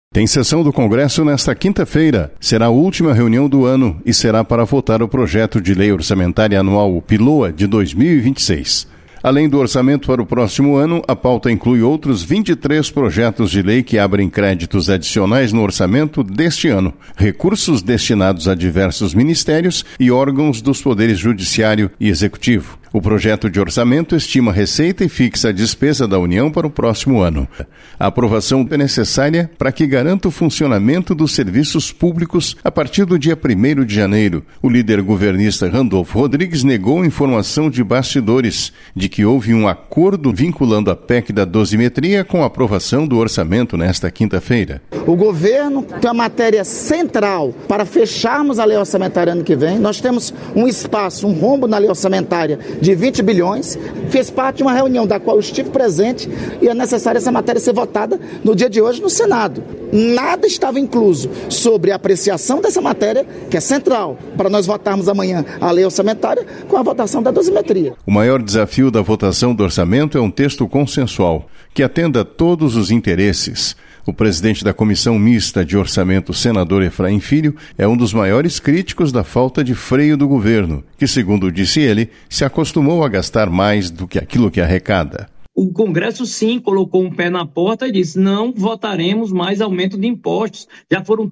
Tem sessão do Congresso nesta quinta-feira. Será a última reunião do ano e será para votar o projeto de lei orçamentária anual, o PILOA, de 2026. Além do orçamento para o próximo ano, a pauta inclui outros 23 projetos de lei que abrem créditos adicionais no orçamento deste ano, recursos destinados a diversos ministérios e órgãos dos poderes judiciário e executivo. O projeto de orçamento estima receita e fixa a despesa da União para o próximo ano. A aprovação é necessária para que garanta o funcionamento dos serviços públicos a partir do dia 1º de janeiro. O líder governista Randolfo Rodrigues negou informação de bastidores de que houve um acordo vinculando a PEC da dosimetria com a aprovação do orçamento nesta quinta-feira. O governo tem uma matéria central para fecharmos a lei orçamentária ano que vem. Nós temos um espaço, um rombo na lei orçamentária de 20 bilhões, fez parte de uma reunião da qual eu estive presente e é necessário essa matéria ser votada no dia de hoje no Senado. Nada estava incluso sobre a apreciação dessa matéria, que é central para nós votarmos amanhã a lei orçamentária, com a votação da dosimetria. O maior desafio da votação do orçamento é um texto consensual, que atenda a todos os interesses. O presidente da Comissão Mista de Orçamento, senador Efraim Filho, é um dos maiores críticos da falta de freio do governo, que, segundo disse ele, se acostumou a gastar mais do que aquilo que arrecada. O Congresso, sim, colocou um pé na porta e disse: não votaremos mais aumento de impostos. Já foram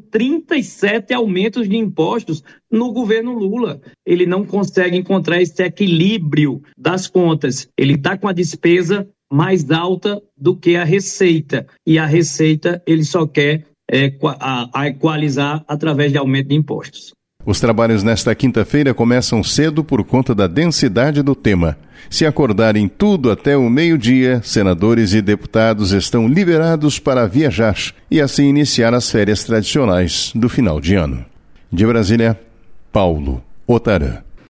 37 aumentos de impostos no governo Lula. Ele não consegue encontrar esse equilíbrio das contas. Ele está com a despesa mais alta do que a receita. E a receita ele só quer equalizar através de aumento de impostos. Os trabalhos nesta quinta-feira começam cedo por conta da densidade do tema. Se acordarem tudo até o meio-dia, senadores e deputados estão liberados para viajar e assim iniciar as férias tradicionais do final de ano. De Brasília, Paulo Otarã.